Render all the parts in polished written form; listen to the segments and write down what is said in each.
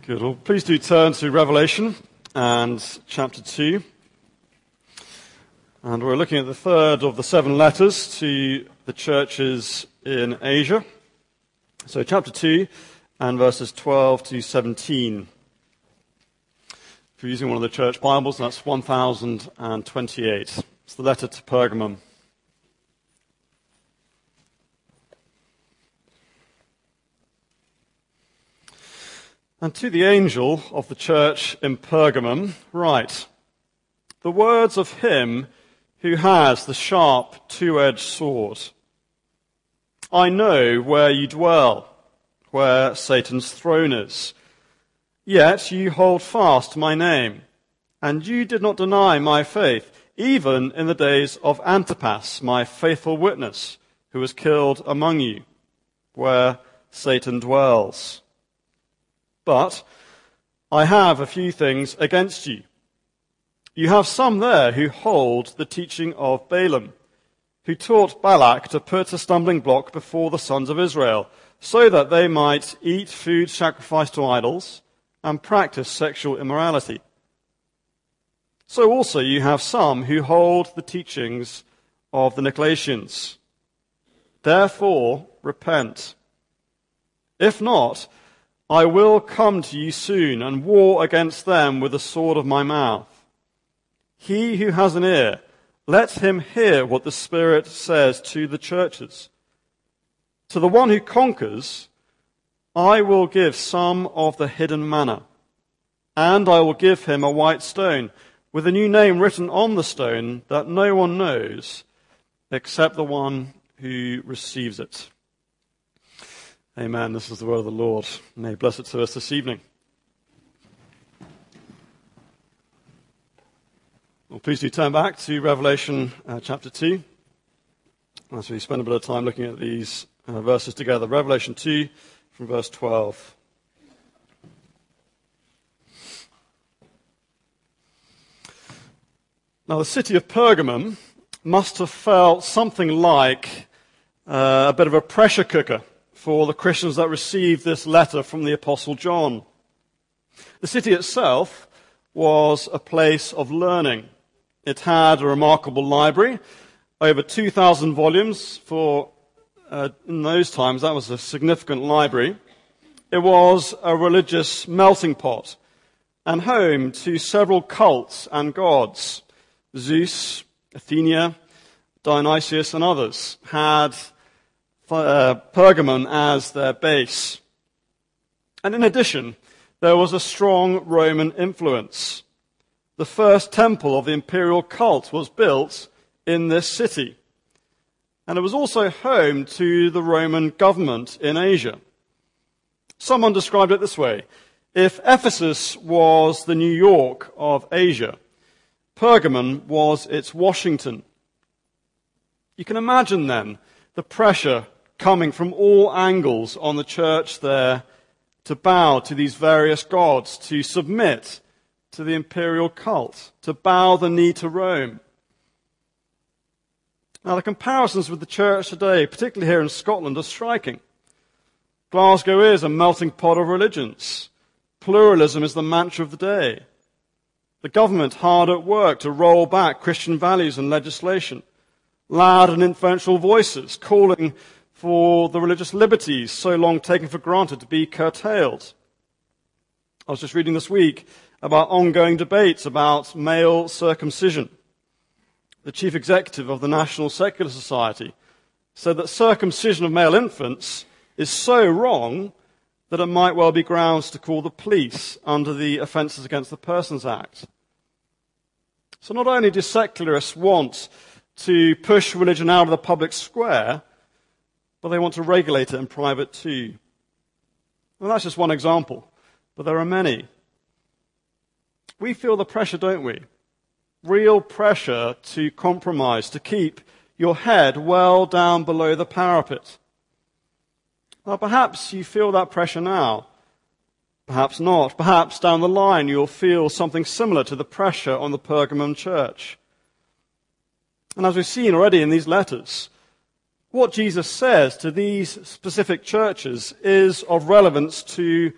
Good. Well, please do turn to Revelation and chapter 2. And we're looking at the third of the 7 letters to the churches in Asia. So chapter 2 and verses 12 to 17. If you're using one of the church Bibles, that's 1028. It's the letter to Pergamum. And to the angel of the church in Pergamum, write, the words of him who has the sharp two-edged sword. I know where you dwell, where Satan's throne is. Yet you hold fast to my name, and you did not deny my faith, even in the days of Antipas, my faithful witness, who was killed among you, where Satan dwells. But I have a few things against you. You have some there who hold the teaching of Balaam, who taught Balak to put a stumbling block before the sons of Israel, so that they might eat food sacrificed to idols and practice sexual immorality. So also you have some who hold the teachings of the Nicolaitans. Therefore, repent. If not, I will come to you soon and war against them with the sword of my mouth. He who has an ear, let him hear what the Spirit says to the churches. To the one who conquers, I will give some of the hidden manna, and I will give him a white stone with a new name written on the stone that no one knows except the one who receives it. Amen. This is the word of the Lord. May he bless it to us this evening. Well, please do turn back to Revelation chapter 2 as we spend a bit of time looking at these verses together. Revelation 2 from verse 12. Now, the city of Pergamum must have felt something like a bit of a pressure cooker for the Christians that received this letter from the Apostle John. The city itself was a place of learning. It had a remarkable library, over 2,000 volumes. In those times, that was a significant library. It was a religious melting pot and home to several cults and gods. Zeus, Athena, Dionysius, and others had Pergamon as their base. And in addition, there was a strong Roman influence. The first temple of the imperial cult was built in this city. And it was also home to the Roman government in Asia. Someone described it this way: if Ephesus was the New York of Asia, Pergamon was its Washington. You can imagine then the pressure coming from all angles on the church there to bow to these various gods, to submit to the imperial cult, to bow the knee to Rome. Now, the comparisons with the church today, particularly here in Scotland, are striking. Glasgow is a melting pot of religions. Pluralism is the mantra of the day. The government hard at work to roll back Christian values and legislation. Loud and influential voices calling for the religious liberties so long taken for granted to be curtailed. I was just reading this week about ongoing debates about male circumcision. The chief executive of the National Secular Society said that circumcision of male infants is so wrong that it might well be grounds to call the police under the Offences Against the Persons Act. So not only do secularists want to push religion out of the public square, but they want to regulate it in private too. And that's just one example, but there are many. We feel the pressure, don't we? Real pressure to compromise, to keep your head well down below the parapet. Now, perhaps you feel that pressure now. Perhaps not. Perhaps down the line you'll feel something similar to the pressure on the Pergamum church. And as we've seen already in these letters, what Jesus says to these specific churches is of relevance to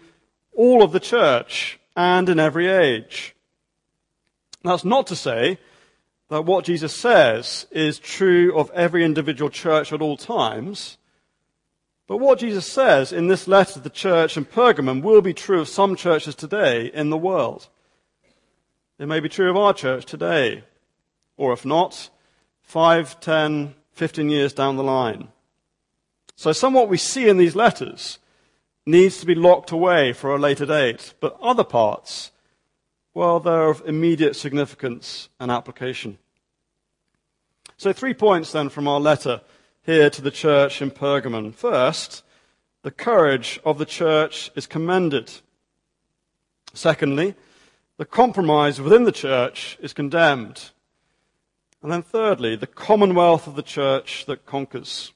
all of the church, and in every age. That's not to say that what Jesus says is true of every individual church at all times, but what Jesus says in this letter to the church in Pergamum will be true of some churches today in the world. It may be true of our church today, or if not, 5, 10, 15 years down the line. So some of what we see in these letters needs to be locked away for a later date, but other parts, well, they're of immediate significance and application. So 3 points then from our letter here to the church in Pergamum. First, the courage of the church is commended. Secondly, the compromise within the church is condemned. And then thirdly, the commonwealth of the church that conquers.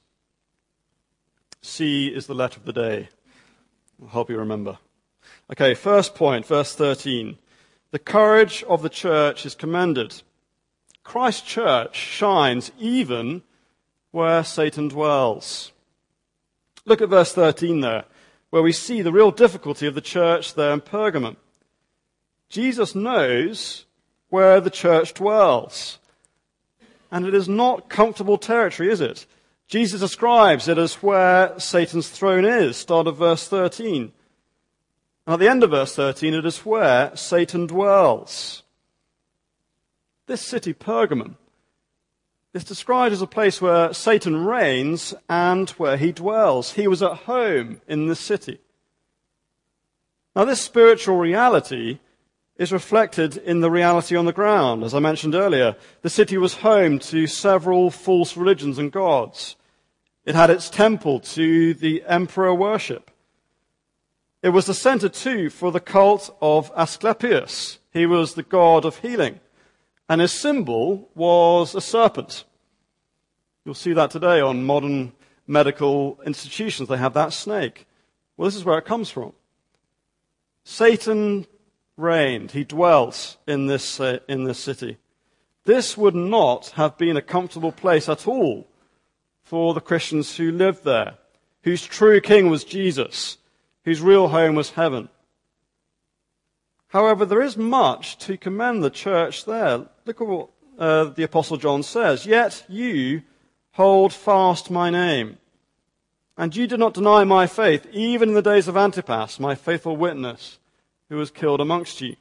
C is the letter of the day. I'll help you remember. Okay, first point, verse 13. The courage of the church is commended. Christ's church shines even where Satan dwells. Look at verse 13 there, where we see the real difficulty of the church there in Pergamum. Jesus knows where the church dwells. And it is not comfortable territory, is it? Jesus describes it as where Satan's throne is, start of verse 13. And at the end of verse 13, it is where Satan dwells. This city, Pergamum, is described as a place where Satan reigns and where he dwells. He was at home in this city. Now, this spiritual reality is reflected in the reality on the ground. As I mentioned earlier, the city was home to several false religions and gods. It had its temple to the emperor worship. It was the center, too, for the cult of Asclepius. He was the god of healing, and his symbol was a serpent. You'll see that today on modern medical institutions. They have that snake. Well, this is where it comes from. Satan reigned. He dwelt in this city. This would not have been a comfortable place at all for the Christians who lived there, whose true king was Jesus, whose real home was heaven. However, there is much to commend the church there. Look at what the Apostle John says. Yet you hold fast my name, and you did not deny my faith, even in the days of Antipas, my faithful witness, who was killed amongst you.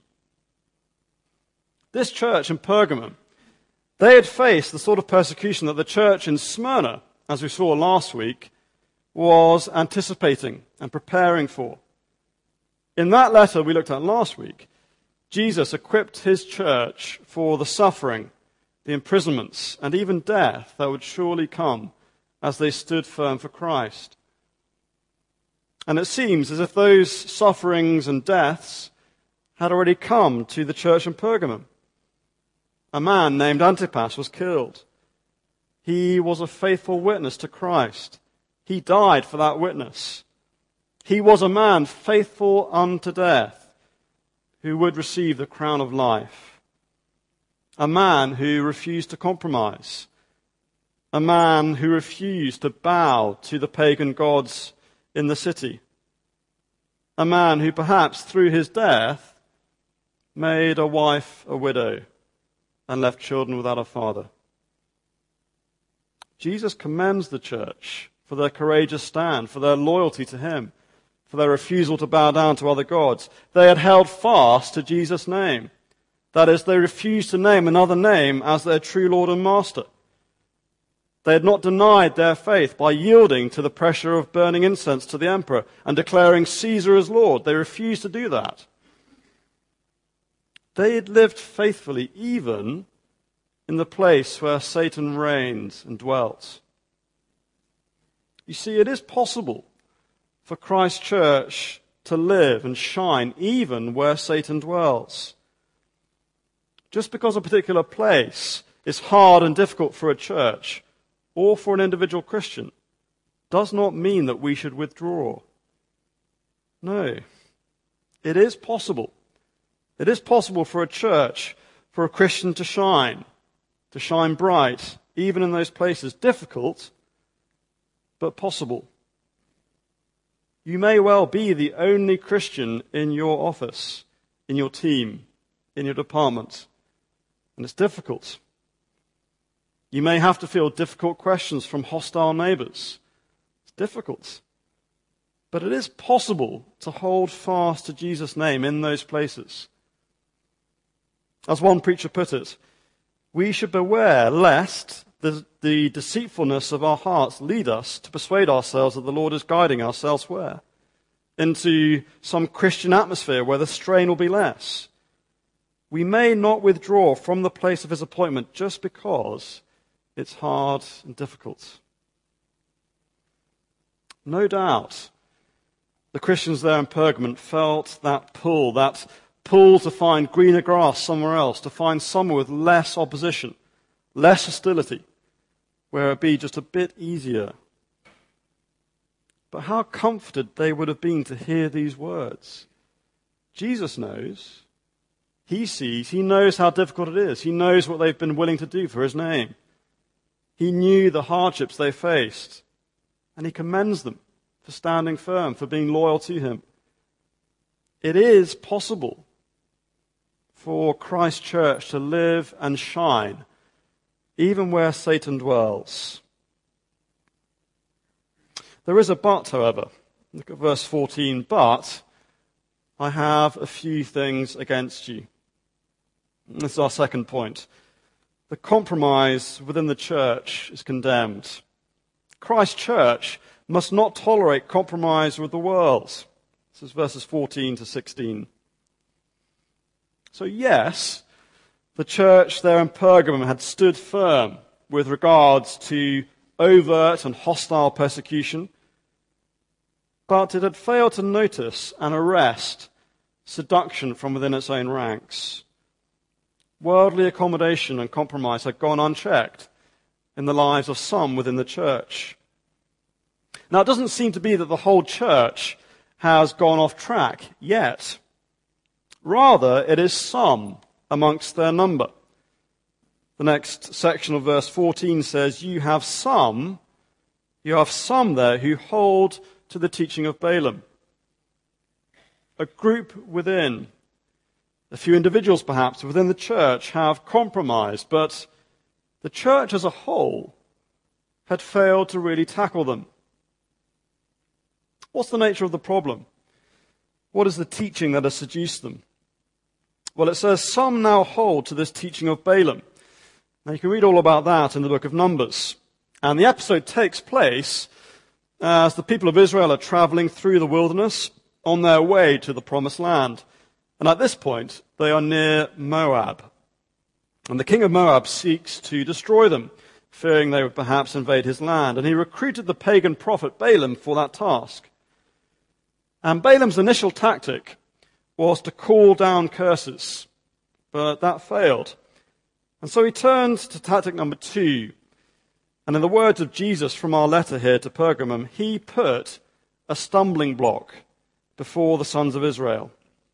This church in Pergamum, they had faced the sort of persecution that the church in Smyrna, as we saw last week, was anticipating and preparing for. In that letter we looked at last week, Jesus equipped his church for the suffering, the imprisonments, and even death that would surely come as they stood firm for Christ. And it seems as if those sufferings and deaths had already come to the church in Pergamum. A man named Antipas was killed. He was a faithful witness to Christ. He died for that witness. He was a man faithful unto death, who would receive the crown of life. A man who refused to compromise. A man who refused to bow to the pagan gods in the city. A man who perhaps through his death made a wife a widow and left children without a father. Jesus commends the church for their courageous stand, for their loyalty to him, for their refusal to bow down to other gods. They had held fast to Jesus' name. That is, they refused to name another name as their true Lord and Master. They had not denied their faith by yielding to the pressure of burning incense to the emperor and declaring Caesar as Lord. They refused to do that. They had lived faithfully even in the place where Satan reigned and dwelt. You see, it is possible for Christ's church to live and shine even where Satan dwells. Just because a particular place is hard and difficult for a church or for an individual Christian does not mean that we should withdraw. No. It is possible. It is possible for a church, for a Christian to shine bright, even in those places. Difficult, but possible. You may well be the only Christian in your office, in your team, in your department, and it's difficult. You may have to field difficult questions from hostile neighbors. It's difficult. But it is possible to hold fast to Jesus' name in those places. As one preacher put it, we should beware lest the deceitfulness of our hearts lead us to persuade ourselves that the Lord is guiding us elsewhere, into some Christian atmosphere where the strain will be less. We may not withdraw from the place of his appointment just because it's hard and difficult. No doubt, the Christians there in Pergamon felt that pull to find greener grass somewhere else, to find somewhere with less opposition, less hostility, where it would be just a bit easier. But how comforted they would have been to hear these words. Jesus knows. He sees. He knows how difficult it is. He knows what they've been willing to do for his name. He knew the hardships they faced, and he commends them for standing firm, for being loyal to him. It is possible for Christ's church to live and shine, even where Satan dwells. There is a but, however. Look at verse 14. But I have a few things against you. This is our second point. The compromise within the church is condemned. Christ's church must not tolerate compromise with the world. This is verses 14 to 16. So yes, the church there in Pergamum had stood firm with regards to overt and hostile persecution, but it had failed to notice and arrest seduction from within its own ranks. Worldly accommodation and compromise had gone unchecked in the lives of some within the church. Now, it doesn't seem to be that the whole church has gone off track yet. Rather, it is some amongst their number. The next section of verse 14 says, you have some there who hold to the teaching of Balaam. A group within, a few individuals perhaps within the church have compromised, but the church as a whole had failed to really tackle them. What's the nature of the problem? What is the teaching that has seduced them? Well, it says, some now hold to this teaching of Balaam. Now, you can read all about that in the book of Numbers. And the episode takes place as the people of Israel are traveling through the wilderness on their way to the promised land. And at this point, they are near Moab. And the king of Moab seeks to destroy them, fearing they would perhaps invade his land. And he recruited the pagan prophet Balaam for that task. And Balaam's initial tactic was to call down curses, but that failed. And so he turned to tactic number 2. And in the words of Jesus from our letter here to Pergamum, he put a stumbling block before the sons of Israel.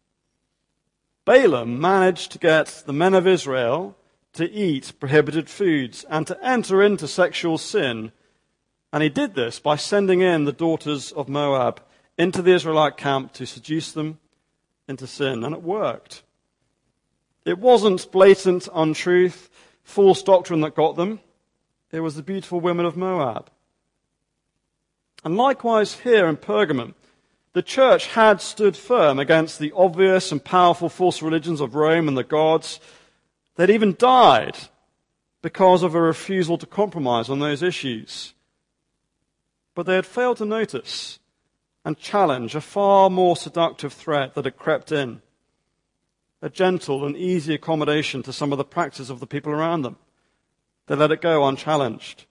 Balaam managed to get the men of Israel to eat prohibited foods and to enter into sexual sin. And he did this by sending in the daughters of Moab into the Israelite camp to seduce them into sin. And it worked. It wasn't blatant untruth, false doctrine that got them. It was the beautiful women of Moab. And likewise here in Pergamum, the church had stood firm against the obvious and powerful false religions of Rome and the gods. They'd even died because of a refusal to compromise on those issues. But they had failed to notice and challenge a far more seductive threat that had crept in. A gentle and easy accommodation to some of the practices of the people around them. They let it go unchallenged.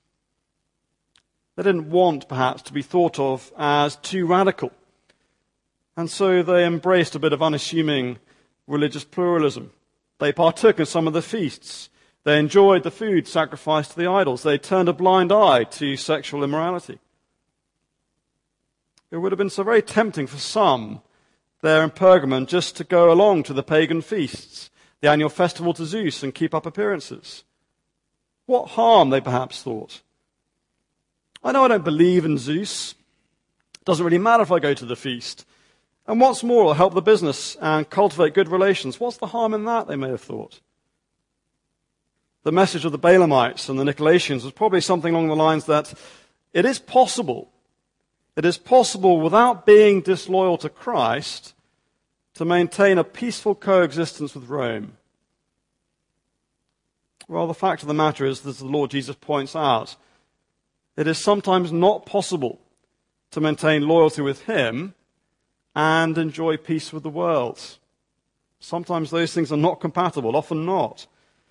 They didn't want, perhaps, to be thought of as too radical. And so they embraced a bit of unassuming religious pluralism. They partook in some of the feasts. They enjoyed the food sacrificed to the idols. They turned a blind eye to sexual immorality. It would have been so very tempting for some there in Pergamon just to go along to the pagan feasts, the annual festival to Zeus, and keep up appearances. What harm, they perhaps thought. I know I don't believe in Zeus. It doesn't really matter if I go to the feast. And what's more, it'll help the business and cultivate good relations. What's the harm in that, they may have thought. The message of the Balaamites and the Nicolaitans was probably something along the lines that it is possible without being disloyal to Christ to maintain a peaceful coexistence with Rome. Well, the fact of the matter is, as the Lord Jesus points out, it is sometimes not possible to maintain loyalty with him and enjoy peace with the world. Sometimes those things are not compatible, often not.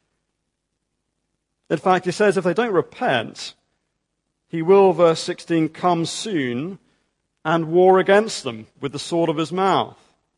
In fact, he says if they don't repent, he will, verse 16, come soon and war against them with the sword of his mouth.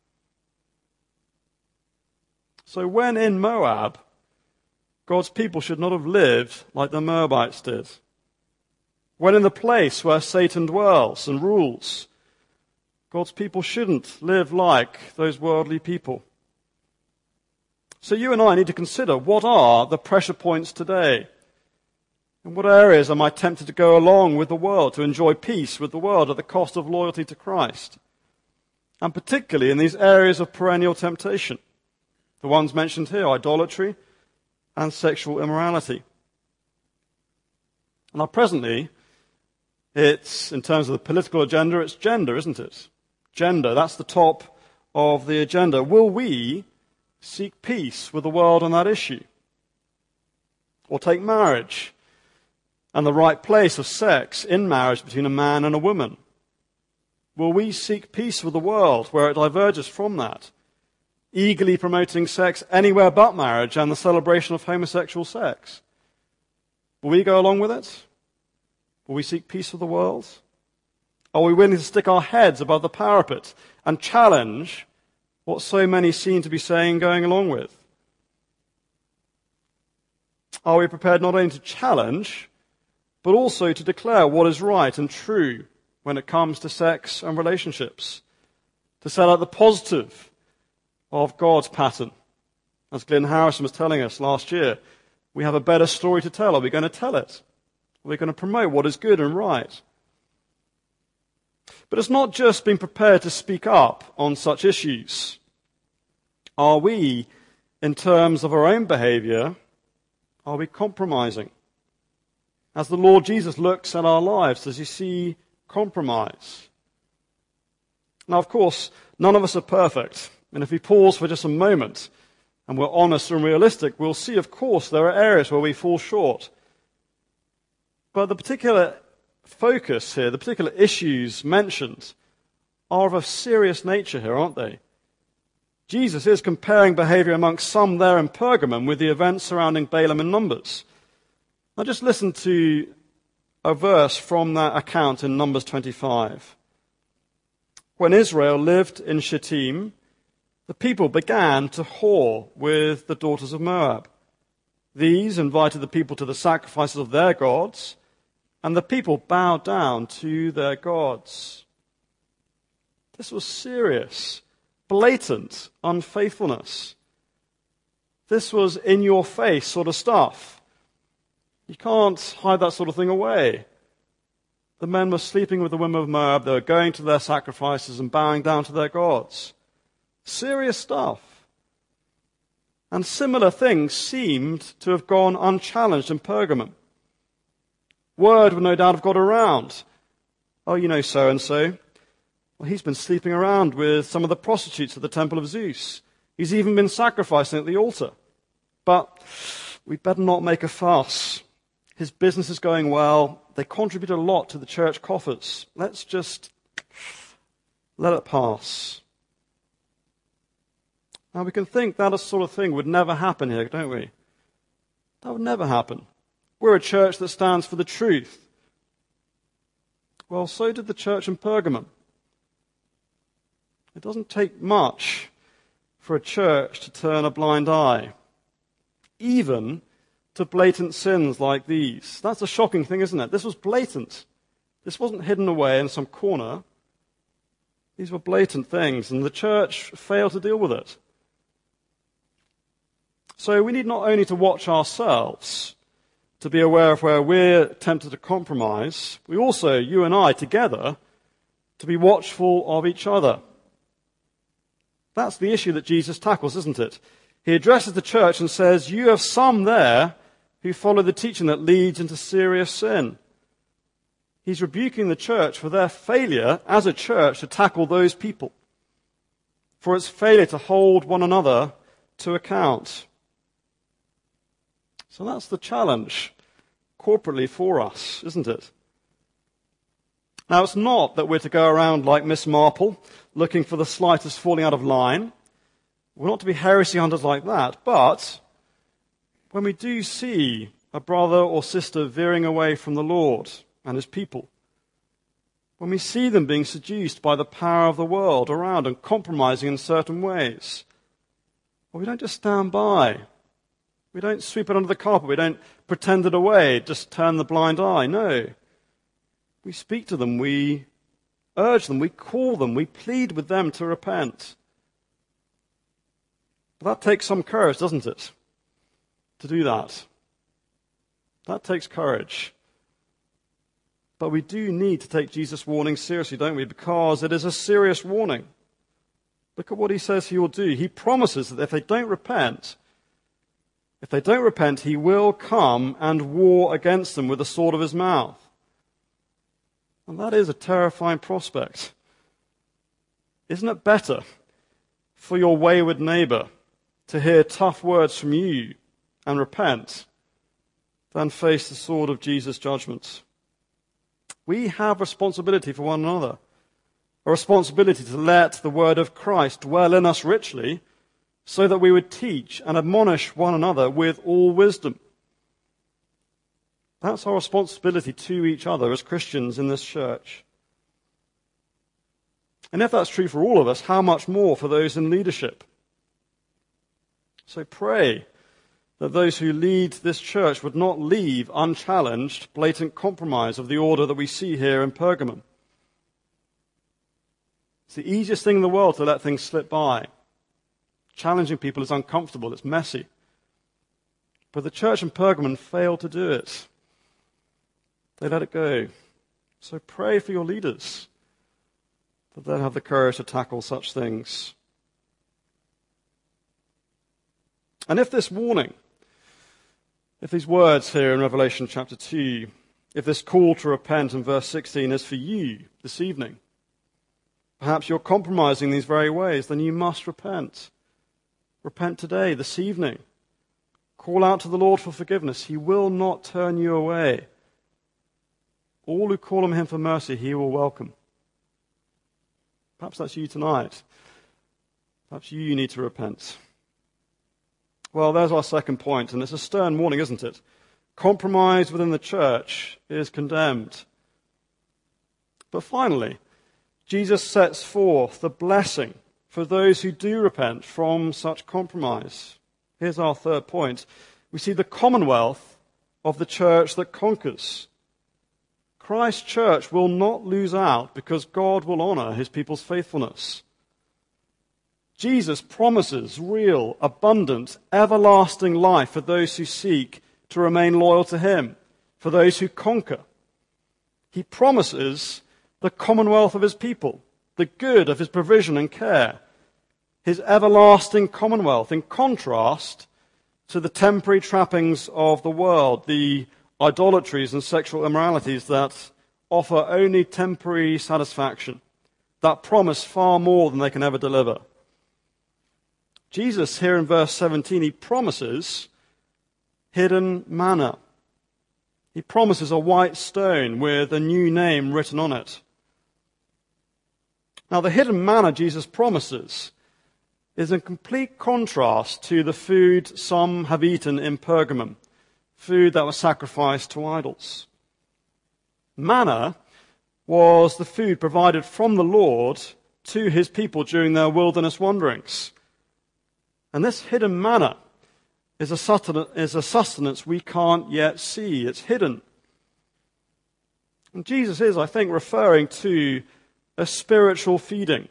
So when in Moab, God's people should not have lived like the Moabites did. When in the place where Satan dwells and rules, God's people shouldn't live like those worldly people. So you and I need to consider, what are the pressure points today? In what areas am I tempted to go along with the world, to enjoy peace with the world at the cost of loyalty to Christ? And particularly in these areas of perennial temptation. The ones mentioned here, idolatry and sexual immorality. Now presently, it's, in terms of the political agenda, it's gender, isn't it? Gender, that's the top of the agenda. Will we seek peace with the world on that issue? Or take marriage and the right place of sex in marriage between a man and a woman? Will we seek peace with the world where it diverges from that, eagerly promoting sex anywhere but marriage and the celebration of homosexual sex? Will we go along with it? Will we seek peace with the world? Are we willing to stick our heads above the parapet and challenge what so many seem to be saying going along with? Are we prepared not only to challenge, but also to declare what is right and true when it comes to sex and relationships? To set out the positive of God's pattern. As Glyn Harrison was telling us last year, we have a better story to tell. Are we going to tell it? Are we going to promote what is good and right? But it's not just being prepared to speak up on such issues. Are we, in terms of our own behavior, are we compromising? As the Lord Jesus looks at our lives, does he see compromise? Now, of course, none of us are perfect. And if we pause for just a moment and we're honest and realistic, we'll see, of course, there are areas where we fall short. But the particular focus here, the particular issues mentioned, are of a serious nature here, aren't they? Jesus is comparing behavior amongst some there in Pergamum with the events surrounding Balaam and Numbers. Now just listen to a verse from that account in Numbers 25. When Israel lived in Shittim, the people began to whore with the daughters of Moab. These invited the people to the sacrifices of their gods, and the people bowed down to their gods. This was serious, blatant unfaithfulness. This was in-your-face sort of stuff. You can't hide that sort of thing away. The men were sleeping with the women of Moab. They were going to their sacrifices and bowing down to their gods. Serious stuff. And similar things seemed to have gone unchallenged in Pergamum. Word would no doubt have got around. Oh, you know so-and-so. Well, he's been sleeping around with some of the prostitutes at the temple of Zeus. He's even been sacrificing at the altar. But we'd better not make a fuss. His business is going well. They contribute a lot to the church coffers. Let's just let it pass. Now, we can think that sort of thing would never happen here, don't we? That would never happen. We're a church that stands for the truth. Well, so did the church in Pergamum. It doesn't take much for a church to turn a blind eye, even to blatant sins like these. That's a shocking thing, isn't it? This was blatant. This wasn't hidden away in some corner. These were blatant things, and the church failed to deal with it. So we need not only to watch ourselves, to be aware of where we're tempted to compromise, we also, you and I together, to be watchful of each other. That's the issue that Jesus tackles, isn't it? He addresses the church and says, you have some there who follow the teaching that leads into serious sin. He's rebuking the church for their failure as a church to tackle those people, for its failure to hold one another to account. So that's the challenge corporately for us, isn't it? Now, it's not that we're to go around like Miss Marple, looking for the slightest falling out of line. We're not to be heresy hunters like that. But when we do see a brother or sister veering away from the Lord and his people, when we see them being seduced by the power of the world around and compromising in certain ways, well, we don't just stand by. We don't sweep it under the carpet. We don't pretend it away, just turn the blind eye. No. We speak to them, we urge them, we call them, we plead with them to repent. But that takes some courage, doesn't it? To do that. That takes courage. But we do need to take Jesus' warning seriously, don't we? Because it is a serious warning. Look at what he says he will do. He promises that if they don't repent, he will come and war against them with the sword of his mouth. And that is a terrifying prospect. Isn't it better for your wayward neighbor to hear tough words from you and repent than face the sword of Jesus' judgment? We have responsibility for one another, a responsibility to let the word of Christ dwell in us richly so that we would teach and admonish one another with all wisdom. That's our responsibility to each other as Christians in this church. And if that's true for all of us, how much more for those in leadership? So pray that those who lead this church would not leave unchallenged blatant compromise of the order that we see here in Pergamum. It's the easiest thing in the world to let things slip by. Challenging people is uncomfortable, it's messy. But the church in Pergamum failed to do it. They let it go. So pray for your leaders that they'll have the courage to tackle such things. And if this warning, if these words here in Revelation chapter 2, if this call to repent in verse 16 is for you this evening, perhaps you're compromising these very ways, then you must repent. Repent today, this evening. Call out to the Lord for forgiveness. He will not turn you away. All who call on him for mercy, he will welcome. Perhaps that's you tonight. Perhaps you need to repent. Well, there's our second point, and it's a stern warning, isn't it? Compromise within the church is condemned. But finally, Jesus sets forth the blessing for those who do repent from such compromise. Here's our third point. We see the commonwealth of the church that conquers. Christ's church will not lose out because God will honor his people's faithfulness. Jesus promises real, abundant, everlasting life for those who seek to remain loyal to him, for those who conquer. He promises the commonwealth of his people, the good of his provision and care, his everlasting commonwealth, in contrast to the temporary trappings of the world, the idolatries and sexual immoralities that offer only temporary satisfaction, that promise far more than they can ever deliver. Jesus, here in verse 17, he promises hidden manna. He promises a white stone with a new name written on it. Now, the hidden manna Jesus promises is in complete contrast to the food some have eaten in Pergamum, food that was sacrificed to idols. Manna was the food provided from the Lord to his people during their wilderness wanderings. And this hidden manna is a sustenance we can't yet see. It's hidden. And Jesus is, I think, referring to a spiritual feeding.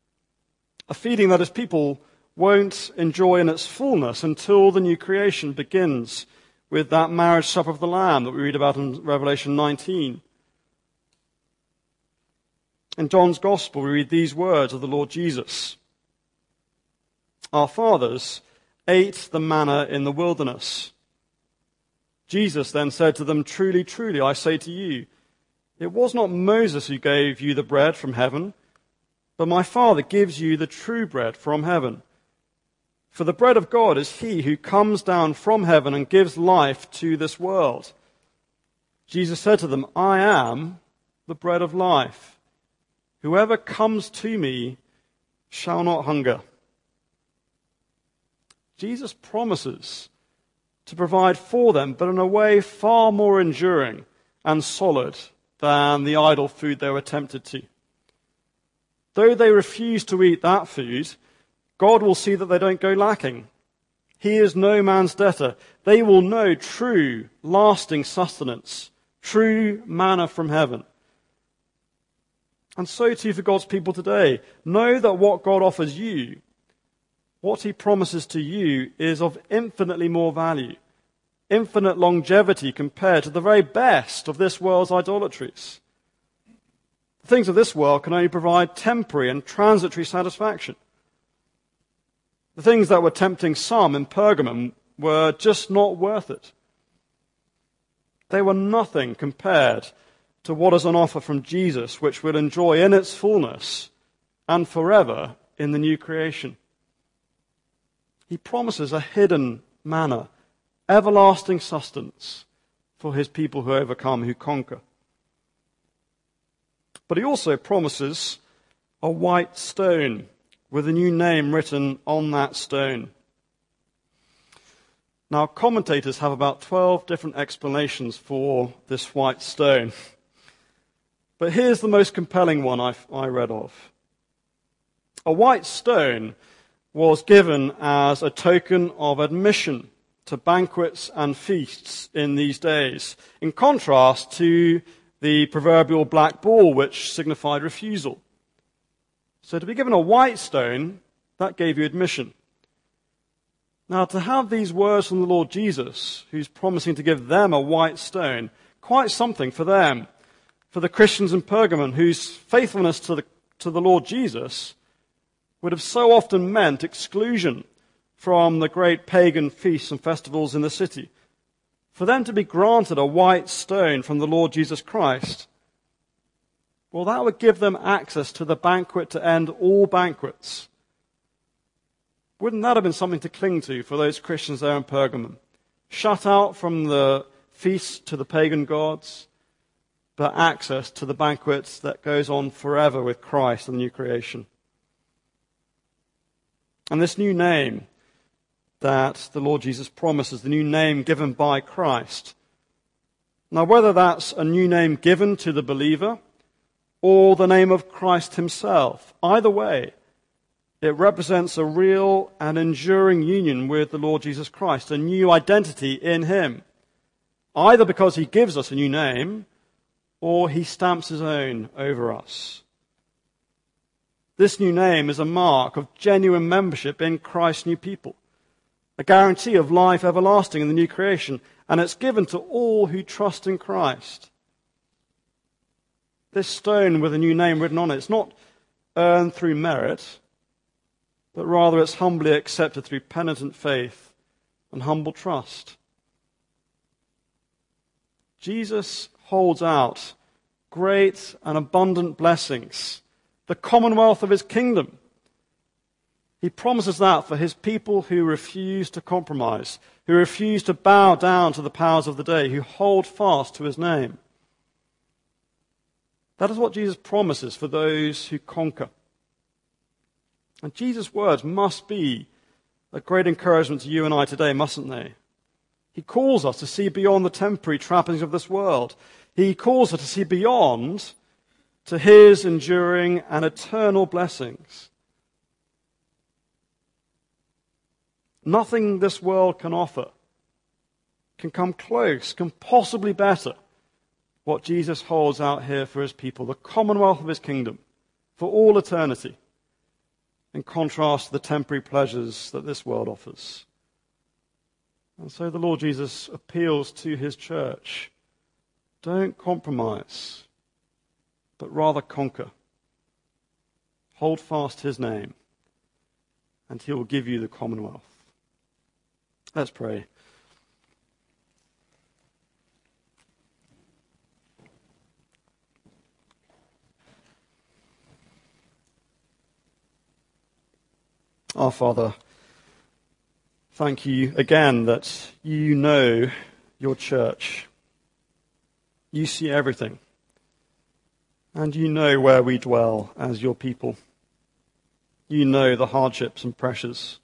A feeding that his people won't enjoy in its fullness until the new creation begins with that marriage supper of the Lamb that we read about in Revelation 19. In John's Gospel, we read these words of the Lord Jesus. Our fathers ate the manna in the wilderness. Jesus then said to them, "Truly, truly, I say to you, it was not Moses who gave you the bread from heaven, but my Father gives you the true bread from heaven. For the bread of God is he who comes down from heaven and gives life to this world." Jesus said to them, "I am the bread of life. Whoever comes to me shall not hunger." Jesus promises to provide for them, but in a way far more enduring and solid than the idol food they were tempted to. Though they refuse to eat that food, God will see that they don't go lacking. He is no man's debtor. They will know true, lasting sustenance, true manna from heaven. And so too for God's people today. Know that what God offers you, what he promises to you, is of infinitely more value, infinite longevity compared to the very best of this world's idolatries. The things of this world can only provide temporary and transitory satisfaction. The things that were tempting some in Pergamum were just not worth it. They were nothing compared to what is on offer from Jesus, which we'll enjoy in its fullness and forever in the new creation. He promises a hidden manna, everlasting sustenance for his people who overcome, who conquer. But he also promises a white stone with a new name written on that stone. Now, commentators have about 12 different explanations for this white stone. But here's the most compelling one I read of. A white stone was given as a token of admission to banquets and feasts in these days, in contrast to the proverbial black ball, which signified refusal. So to be given a white stone, that gave you admission. Now, to have these words from the Lord Jesus, who's promising to give them a white stone, quite something for them, for the Christians in Pergamon, whose faithfulness to the Lord Jesus would have so often meant exclusion from the great pagan feasts and festivals in the city. For them to be granted a white stone from the Lord Jesus Christ, well, that would give them access to the banquet to end all banquets. Wouldn't that have been something to cling to for those Christians there in Pergamum? Shut out from the feasts to the pagan gods, but access to the banquets that goes on forever with Christ and the new creation. And this new name that the Lord Jesus promises, the new name given by Christ. Now, whether that's a new name given to the believer or the name of Christ himself, either way, it represents a real and enduring union with the Lord Jesus Christ, a new identity in him, either because he gives us a new name or he stamps his own over us. This new name is a mark of genuine membership in Christ's new people, a guarantee of life everlasting in the new creation, and it's given to all who trust in Christ. This stone with a new name written on it, it's not earned through merit, but rather it's humbly accepted through penitent faith and humble trust. Jesus holds out great and abundant blessings, the commonwealth of his kingdom. He promises that for his people who refuse to compromise, who refuse to bow down to the powers of the day, who hold fast to his name. That is what Jesus promises for those who conquer. And Jesus' words must be a great encouragement to you and I today, mustn't they? He calls us to see beyond the temporary trappings of this world. He calls us to see beyond to his enduring and eternal blessings. Nothing this world can offer can come close, can possibly better what Jesus holds out here for his people, the commonwealth of his kingdom, for all eternity, in contrast to the temporary pleasures that this world offers. And so the Lord Jesus appeals to his church. Don't compromise, but rather conquer. Hold fast his name, and he will give you the commonwealth. Let's pray. Our Father, thank you again that you know your church. You see everything. And you know where we dwell as your people. You know the hardships and pressures.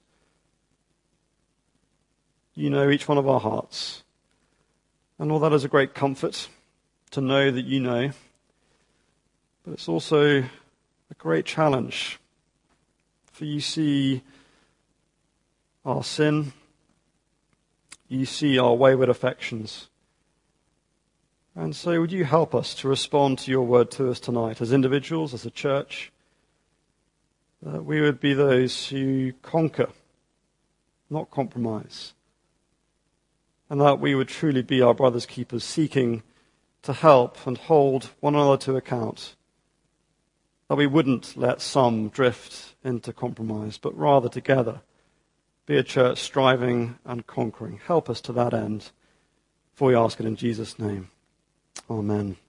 You know each one of our hearts. And all that is a great comfort to know that you know. But it's also a great challenge. For you see our sin. You see our wayward affections. And so would you help us to respond to your word to us tonight as individuals, as a church, that we would be those who conquer, not compromise, and that we would truly be our brother's keepers, seeking to help and hold one another to account, that we wouldn't let some drift into compromise, but rather together be a church striving and conquering. Help us to that end, for we ask it in Jesus' name. Amen.